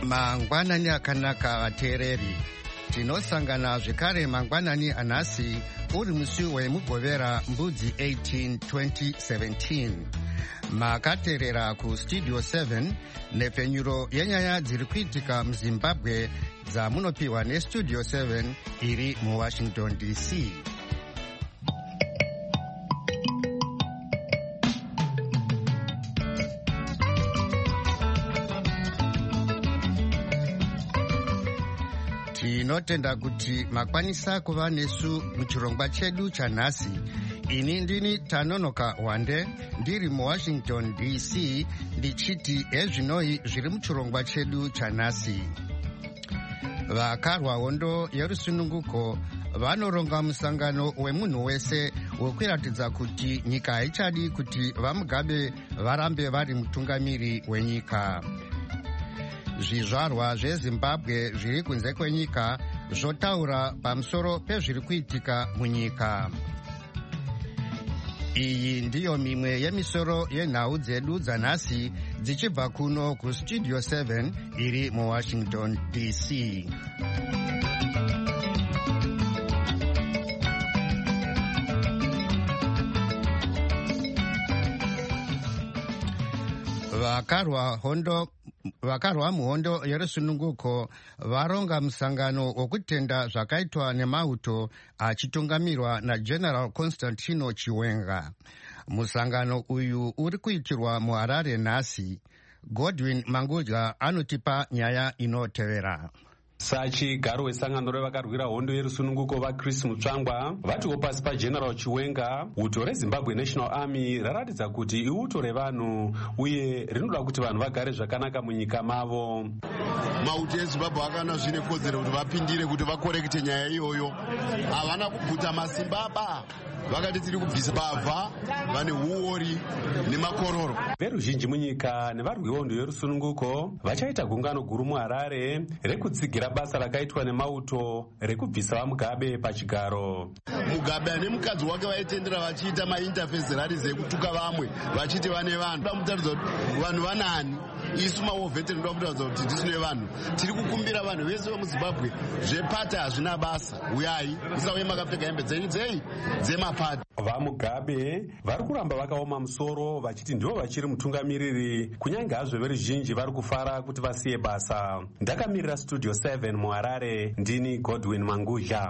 Mangwanani akanaka vateereri, tinosangana zvekare mangwanani anhasi uri musi wemugovera mbudzi 18 2017. Makateerera kustudio 7 nepfenyuro yenyaya dziri kuitika muzimbabwe dzamunopiwa nestudio 7 iri muwashington dc. Tinotenda kuti makwanisa kuva nesu muchirongwa chedu chanhasi. Ini ndini Tanonoka Wande ndiri muwashington dc ndichiti ezvinoi zviri muchirongwa chedu chanhasi. Vakarwa hondo yerusununguko vanoronga musangano wemunhu wese wekuratidza kuti nyika haichadi kuti vamugabe varambe vari mutungamiri wenyika. Zvizvarwa zveZimbabwe zviri kunze kwenyika zvotaura pamusoro pezviri kuitika munyika. Iyi ndiyo mimwe yemisoro yenhau dzedu dzanhasi dzichibva kuno kustudio 7 iri muwashington dc. Vakarwa muhondo yerusununguko varonga musangano wokutenda zvakaitwa nemauto achitungamirwa naGeneral Constantino Chiwenga. Musangano uyu uri kuitirwa muHarare nhasi. Godwin Mangudya anotipa nyaya inotevera. Sachigaro wesangano revakarwira hondo yerusununguko vaChris Mutsvangwa vatiwo pasi paGeneral Chiwenga, uto reZimbabwe National Army raratidza kuti iuto revanhu uye rinoda kuti vanhu vagare zvakanaka munyika mavo. Mauto eZimbabwe akana zvine kodzero kuti vapindire kuti vakorekite nyaya iyoyo. Havana kubvuta masimba ba. Vakati tiri kubvisa bavha vane huori nemakororo. Veruzhinji munyika nevarwi hondo yerusununguko vachaita gungano guru muHarare rekutsigira basa rakaitwa nemauto rekubvisa vamugabe pachigaro. Mugabe ane mukadzi wake vaitendera vachiita mainterface rari dzekutuka vamwe vachiti vane vanhu. Vamutaridza kuti vanhu vanani, isu maovheteri ndoda kutaridza kuti ndisu nevanhu. Tiri kukumbira vanhu vese vemuZimbabwe zvepata hazvina basa. Uyai musauye makapfeka hembe dzenyu dzemapati. Vamugabe vari kuramba vakaoma musoro vachiti ndivo vachiri mutungamiriri, kunyange hazvo veruzhinji vari kufara kuti vasiye basa. Ndakamirira studio 7 muHarare, ndini Godwin Mangudya.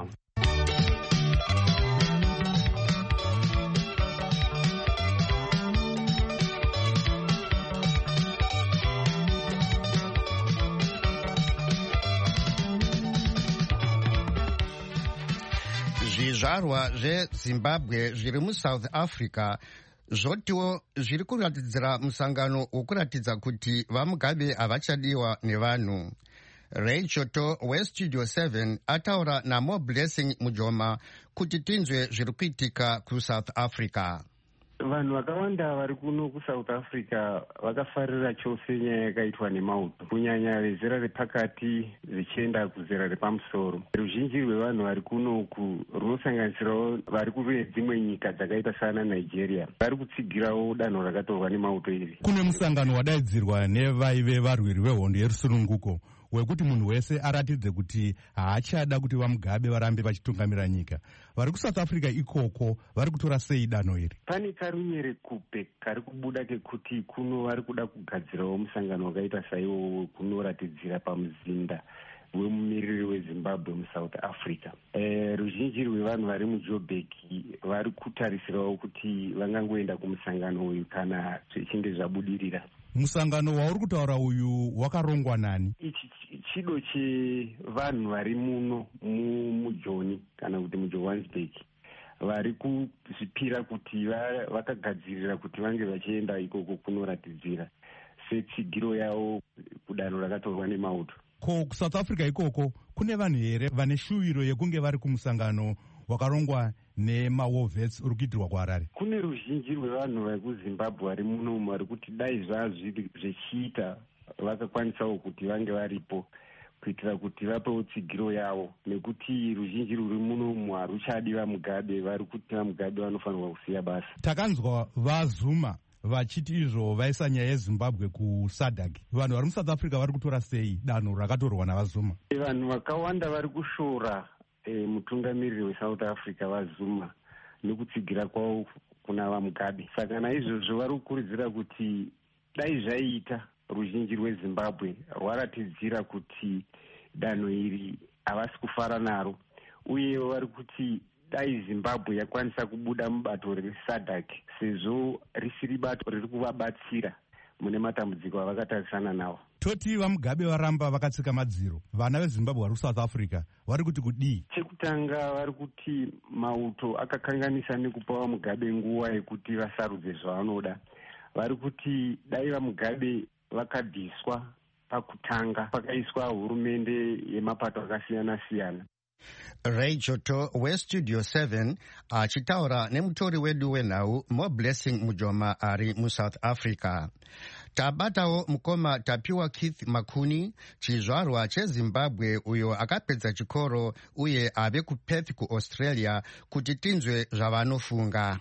Zvizvarwa zveZimbabwe zviri muSouth Africa zvotiwo zviri kuratidzira musangano wokuratidza kuti vamugabe havachadiwa nevanhu. Ray Choto westudio 7 ataura naMo Blessing Mujoma kuti tinzwe zviri kuitika kuSouth Africa. Vanhu vakawanda vari kuno kuSouth Africa vakafarira chose nyaya yakaitwa nemauto, kunyanya vezera repakati zvichienda kuzera repamusoro. Ruzhinji rwevanhu vari kunoku runosanganisirawo vari kune dzimwe nyika dzakaita sana Nigeria vari kutsigirawo danho rakatorwa nemauto iri. Kune musangano wadaidzirwa nevaive varwiri vehondo yerusununguko wekuti munhu wese aratidze kuti haachada kuti vamugabe varambe vachitungamira nyika. Vari kuSouth Africa ikoko vari kutora sei danho iri? Pane karunyere kupe kari kubuda kekuti kuno vari kuda kugadzirawo musangano wakaita saiwo kunoratidzira pamuzinda wemumiriri weZimbabwe muSouth Africa. Ruzhinji rwevanhu vari muJoburg vari kutarisirawo kuti vangangoenda kumusangano uyu kana zvichinge zvabudirira. Musangano wauri kutaura uyu wakarongwa nani? Ichi chido chevanhu vari muno muJoni kana kuti muJohannesburg vari kuzvipira kuti vakagadzirira kuti vange vachienda ikoko kunoratidzira setsigiro yavo kudanho rakatorwa nemauto. Ko kuSouth Africa ikoko kune vanhu here vane shuwiro yekunge vari kumusangano wakarongwa nemaWoolworths uri kuitirwa kuHarare? Kune ruzhinji rwevanhu vari kuZimbabwe vari munomu vari kuti dai zvazviri zvichiita vakakwanisawo kuti vange varipo kuitira kuti vapewo tsigiro yavo, nekuti ruzhinji ruri munomu haruchadi vamugabe, vari kuti vamugabe vanofanirwa kusiya basa. Takanzwa vaZuma vachiti izvo vaisa nyaya yezimbabwe kusadc. Vanhu vari muSouth Africa vari kutora sei danho rakatorwa navazuma? Vanhu vakawanda vari kushora mutungamiriri weSouth Africa vaZuma nekutsigira kwavo kuna vaMugabe. Saka naizvozvo vari kukurudzira kuti dai zvaiita ruzhinji rweZimbabwe rwaratidzira kuti danho iri havasi kufara naro, uye vari kuti dai Zimbabwe yakwanisa kubuda mubato reSADC sezvo risiri bato riri kuvabatsira mune matambudziko avakatarisana nawo. Toti vaMugabe varamba vakatsika madziro, vana veZimbabwe vari kuSouth Africa vari kuti kudii? Chekutanga vari kuti mauto akakanganisa nekupa vaMugabe nguva yekuti vasarudze zvavanoda. Vari kuti dai vaMugabe vakabviswa pakutanga pakaiswa hurumende yemapato akasiyana siyana. Ray Joto weStudio 7 achitaura nemutori wedu wenhau More Blessing Mujoma ari muSouth Africa. Tabatawo mukoma Tapiwa Keith Makuni, chizvarwa cheZimbabwe uyo akapedza chikoro uye ave kuPerth kuAustralia, kuti tinzwe zvavanofunga.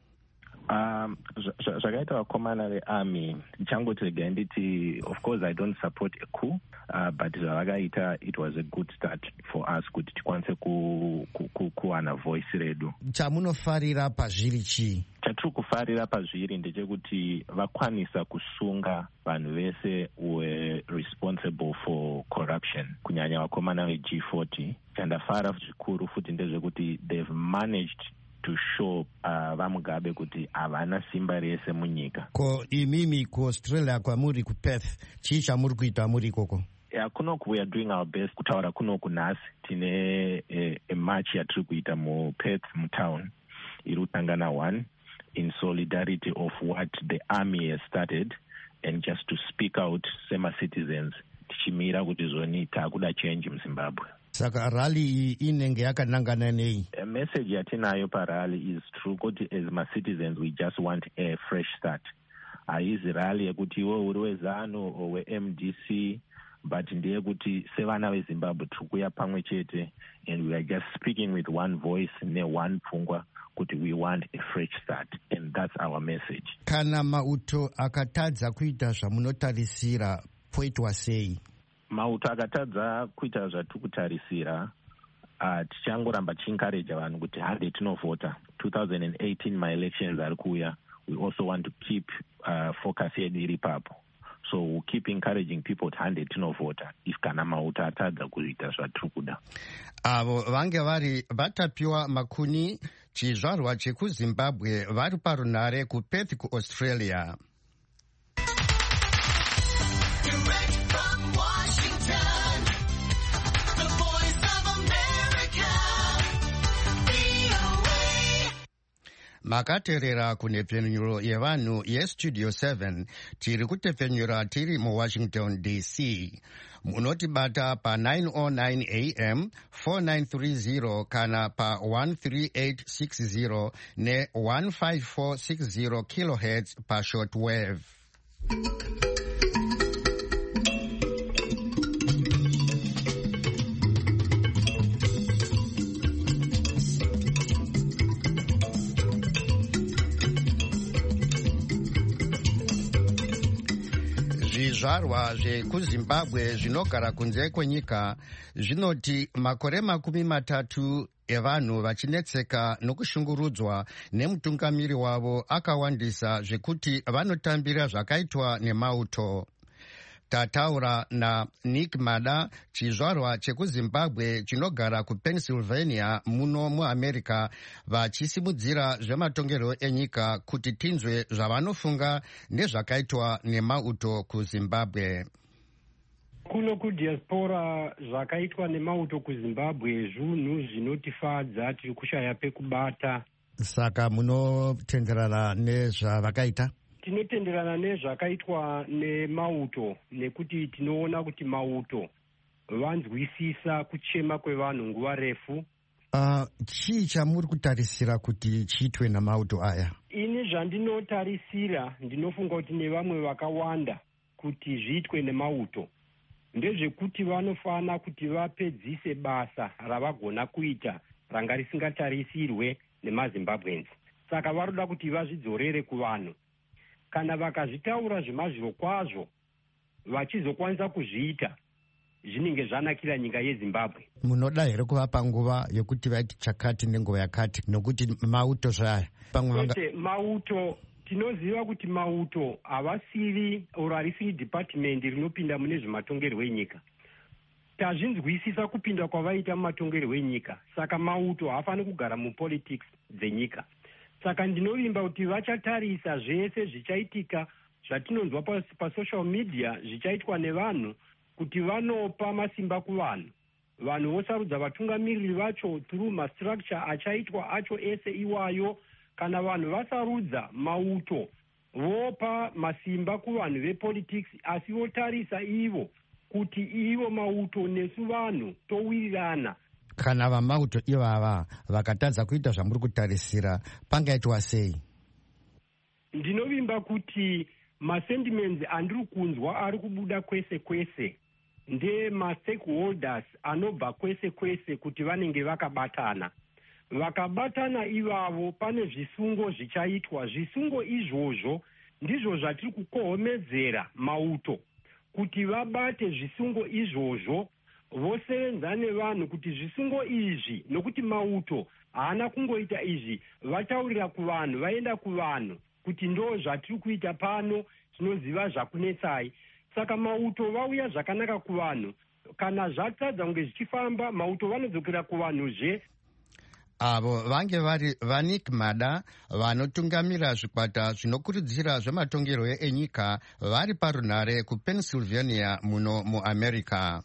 Zvakaita vakomana vearmy ndichangoti regai nditi, of course I don't support a coup, but zvavakaita it was a good start for us kuti tikwanise kuwana voice redu. Chamunofarira pazviri chii? Chatiri kufarira pazviri ndechekuti vakwanisa kusunga vanhu vese were responsible for corruption, kunyanya vakomana veG40. Chandafara zvikuru futi ndezvekuti they've managed to show vaMugabe kuti havana simba rese munyika. Ko imimi kuAustralia kwamuri kuPerth, chii chamuri kuita muri ikoko? Kunoku we are doing our best kutaura kunoku nhasi. Tine a march yatiri kuita muPerth mutown iri kutangana 1 in solidarity of what the army has started, and just to speak out sema-citizens tichimira kuti zvoni takuda change muZimbabwe. Saka rally iyi inenge yakanangana nei? A message yatinayo parally is true kuti as ma-citizens we just want a fresh start. Haizi rally yekuti iwe uri weZANU or weMDC, but ndeyekuti sevana veZimbabwe tiri kuya pamwe chete, and we are just speaking with one voice ne-one pfungwa kuti we want a fresh start, and that's our message. Kana mauto akatadza kuita zvamunotarisira poitwa sei? Mauto akatadza kuita zvatiri kutarisira, tichangoramba tichiencourage vanhu kuti hande tinovhota. 2018 my-elections ari kuuya. We also want to keep focus yedu iri papo. So we'll keep encouraging people to hande tinovhota if kana mauto atadza kuita zvatiri kuda. Avo vange vari vatapiwa Makuni, chizvarwa chekuZimbabwe, vari parunhare kuPerth kuAustralia. Makaterera kunepfenyuro yevanhu yeStudio 7, tiri kutepfenyura tiri muWashington DC. Munotibata pa 909 AM 4930 kana pa 13860 ne 15460 kilohertz pa shortwave. Zvizvarwa zvekuZimbabwe zvinogara kunze kwenyika zvinoti makore 30 evanhu vachinetseka nokushungurudzwa nemutungamiri wavo akawandisa zvekuti vanotambira zvakaitwa nemauto. Tataura naNick Mada, chizvarwa chekuZimbabwe chinogara kuPennsylvania muno muAmerica, vachisimudzira zvematongerwo enyika kuti tinzwe zvavanofunga nezvakaitwa nemauto kuZimbabwe. Kuno kudiaspora zvakaitwa nemauto kuZimbabwe zvinhu zvinotifadza, tiri kushaya pekubata. Saka munotenderana nezvavakaita? Tinotenderana nezvakaitwa nemauto nekuti tinoona kuti mauto vanzwisisa kuchema kwevanhu nguva refu. Chii chamuri kutarisira kuti chiitwe namauto aya? Ini zvandinotarisira ndinofunga kuti nevamwe vakawanda kuti zviitwe nemauto ndezvekuti vanofana kuti vapedzise basa ravagona kuita ranga risingatarisirwe nemaZimbabweans. Saka varoda kuti vazvidzorere kuvanhu. kana vakazvitaura zvemazviro kwazvo vachizokwanisa kuzviita zvinenge zvanakira nyika yeZimbabwe. Munoda here kuvapa nguva yekuti vaiti chakati nenguva yakati, nokuti mauto zvaya kwete mauto tinoziva kuti mauto havasiri harisiri department rinopinda mune zvematongerwo enyika. Tazvinzwisisa kupinda kwavaita mumatongerwo enyika, saka mauto haafaniri kugara mupolitics dzenyika. Saka ndinovimba kuti vachatarisa zvese zvichaitika zvatinonzwa pasocial media zvichaitwa nevanhu, kuti vanopa masimba kuvanhu. Vanhu vosarudza vatungamiriri vacho through mastructure achaitwa acho ese iwayo. Kana vanhu vasarudza mauto vopa masimba kuvanhu vepolitics, asi votarisa ivo kuti ivo mauto nesu vanhu towirirana. Kana vamauto ivava vakatadza kuita zvamuri kutarisira, pangaitwa sei? Ndinovimba kuti masentiments andiri kunzwa ari kubuda kwese kwese ndemastakeholders anobva kwese kwese kuti vanenge vakabatana. Vakabatana ivavo pane zvisungo zvichaitwa. Zvisungo izvozvo ndizvo zvatiri kukohomedzera mauto kuti vabate zvisungo izvozvo, vosevenza nevanhu kuti zvisungo izvi, nokuti mauto haana kungoita izvi, vataurira kuvanhu, vaenda kuvanhu kuti ndo zvatiri kuita pano, tinoziva zvakunetsai. Saka mauto vauya zvakanaka kuvanhu. Kana zvatadza kunge zvichifamba, mauto vanodzokera kuvanhuzve. Avo vange vari Vanik Mada vanotungamira zvikwata zvinokurudzira zvematongerwo enyika vari parunhare kuPennsylvania muno muAmerica.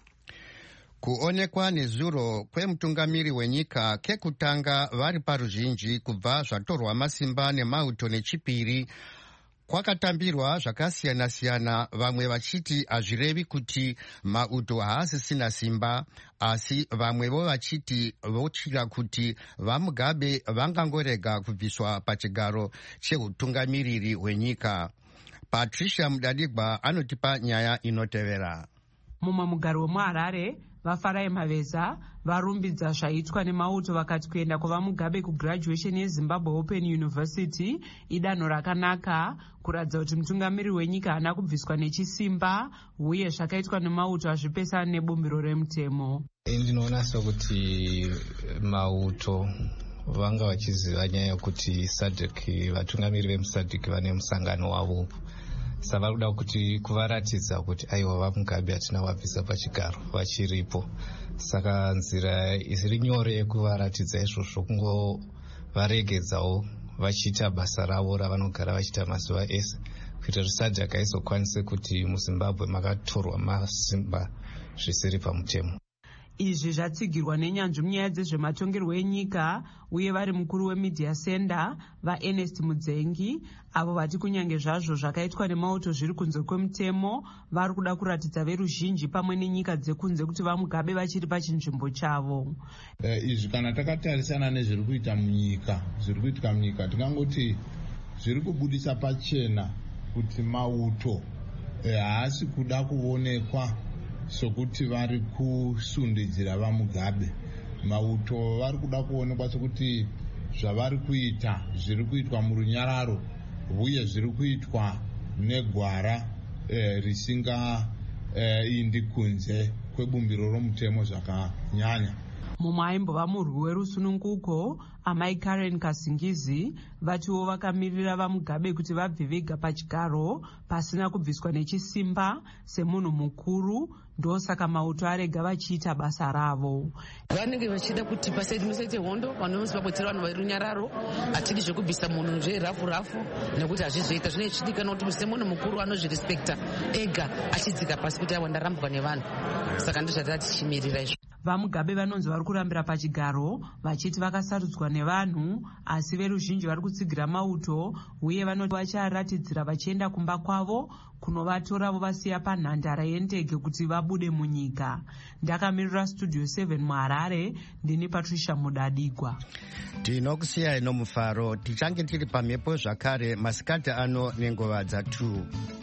Kuonekwa nezuro kwemutungamiri wenyika kekutanga vari paruzhinji kubva zvatorwa masimba nemauto nechipiri kwakatambirwa zvakasiyana-siyana, vamwe vachiti hazvirevi kuti mauto haasisina simba, asi vamwevo vachiti votyira kuti vaMugabe vangangorega kubviswa pachigaro cheutungamiriri hwenyika. Patricia Mudadigwa anotipa nyaya inotevera. Mumwe mugaro wemuHarare, vaFarai Maveza varumbidza zvaitwa nemauto vakati kuenda kwavaMugabe kugraduation yeZimbabwe Open University idanho rakanaka, kuratidza kuti mutungamiri wenyika haana kubviswa nechisimba, uye zvakaitwa nemauto hazvipesana nebumbiro remutemo. Ndinoona sokuti mauto vanga vachiziva nyaya yokuti SADC, vatungamiri vemuSADC vane musangano wavo, saka vari kuda kuti kuvaratidza kuti aiwa vaMugabe hatina wabvisa pachigaro vachiripo. Saka nzira isiri nyore yekuvaratidza izvozvo kungovaregedzawo vachiita basa ravo ravanogara vachiita mazuva ese, kuita kuti SADC aizokwanise kuti muZimbabwe makatorwa masimba zvisiri pamutemo. Izvi zvatsigirwa nenyanzvi munyaya dzezvematongerwo enyika uye vari mukuru wemedia center vaErnest Mudzengi, avo vati kunyange zvazvo zvakaitwa nemauto zviri kunze kwemutemo, vari kuda kuratidza veruzhinji pamwe nenyika dzekunze kuti vaMugabe vachiri pachinzvimbo chavo. Izvi kana takatarisana nezviri kuita munyika, zviri kuitika munyika, tingangoti zviri kubudisa pachena kuti mauto haasi kuda kuonekwa sokuti vari kusundidzira vaMugabe. Mauto vari kuda kuonekwa sokuti zvavari kuita zviri kuitwa murunyararo, uye zviri kuitwa negwara risingaindi kunze kwebumbiro romutemo zvakanyanya. Mumwe aimbova murwi werusununguko, amai Karen Kasingizi, vatiwo vakamirira vaMugabe kuti vabve vega pachigaro pasina kubviswa nechisimba semunhu mukuru, ndosaka mauto arega vachiita basa ravo. Vanenge vachida kuti pasaidi musaite hondo, vanhu vemuZimbabwe tiri vanhu verunyararo, hatidi zvekubvisa munhu rafu nekuti hazvizoita. Zvine chidikana kuti semunhu mukuru anozvirespekta ega achidzika pasi kuti awa ndarambwa nevanhu. Saka ndizvatira tichimirira izvo. VaMugabe vanonzi vari kurambira pachigaro vachiti vakasarudzwa nevanhu, asi veruzhinji vari kutsigira mauto uye vanoti vacharatidzira vachienda kumba kwavo kunovatora vovasiya panhandare yendege kuti vabude munyika. Ndakamirira Studio 7 muHarare, ndini Patricia Mudadigwa. Tinokusiyai nomufaro, tichange tiri pamhepo zvakare masikati ano nenguva dza2.